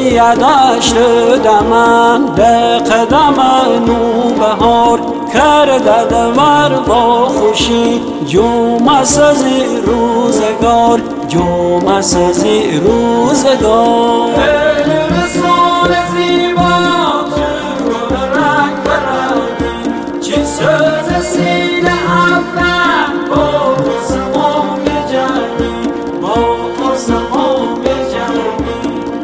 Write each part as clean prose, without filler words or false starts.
روی دشت دمن به قدم نوبهار کرده دور با خوشی جمعه سازی روزگار جمعه سازی روزگار رسول زیبا تو گل رنگ برنگی چی سوز سینه افرن با قسمم بجنگی با قسمم بجنگی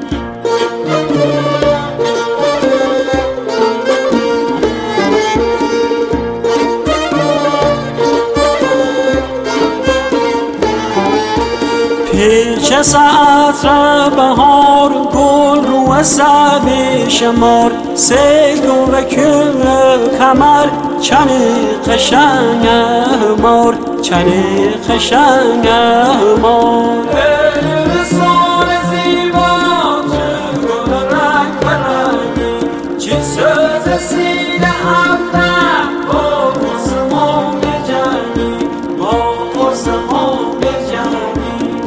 پیچ ساعت را بهار گل رو سب شمار سیل و کمر چن قشنگ مار چن قشنگ مار رسول زیبا تو گل رنگ برنگی چی سوز سینه افرن با قسمم بجنگی با قسمم بجنگی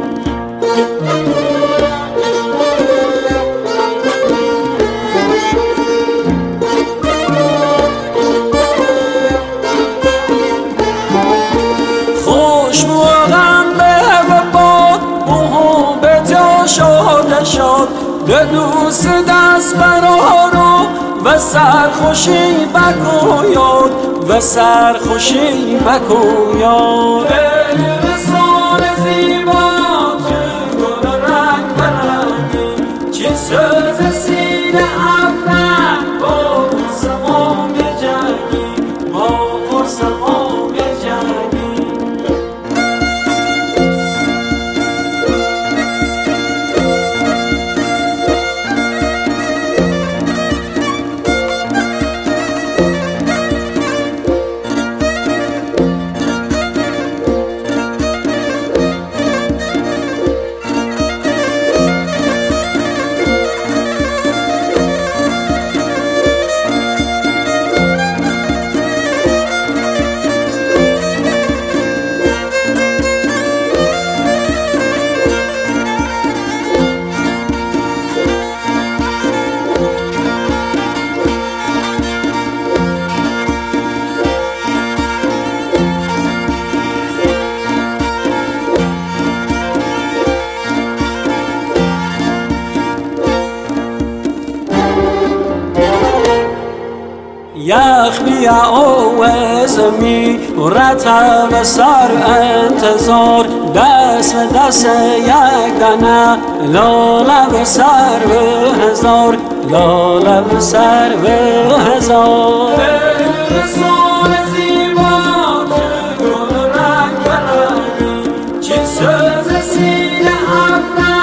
به دوست دست برارو و سرخوشی بکو یاد و سرخوشی بکو یاد رسول زیبا تو گل رنگ برنگی چی سوز سینه افرن با قسمم بجنگی با قسمم بجنگی یخ بیا اوزمی رتب سر انتظار دست به دست یک دنه لاله به سر به هزار لاله به سر به هزار رسول زیبا تو گل رنگ برنگی چی سوز سینه افرن